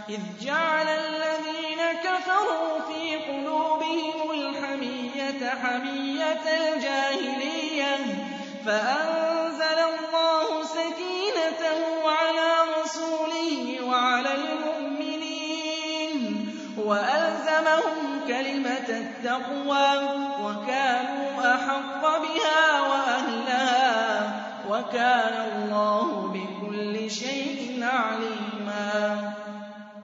إِذْ جَعَلَ الَّذِينَ كَفَرُوا فِي قُلُوبِهِمُ الْحَمِيَّةَ حَمِيَّةَ الْجَاهِلِيَّةِ فَأَنزَلَ اللَّهُ سَكِينَتَهُ عَلَىٰ رَسُولِهِ وَعَلَى الْمُؤْمِنِينَ وَأَلْزَمَهُمْ كَلِمَةَ التَّقْوَىٰ وَكَانُوا أَحَقَّ بِهَا وَأَهْلَهَا ۚ وَكَانَ اللَّهُ بِكُلِّ شَيْءٍ عَلِيمًا.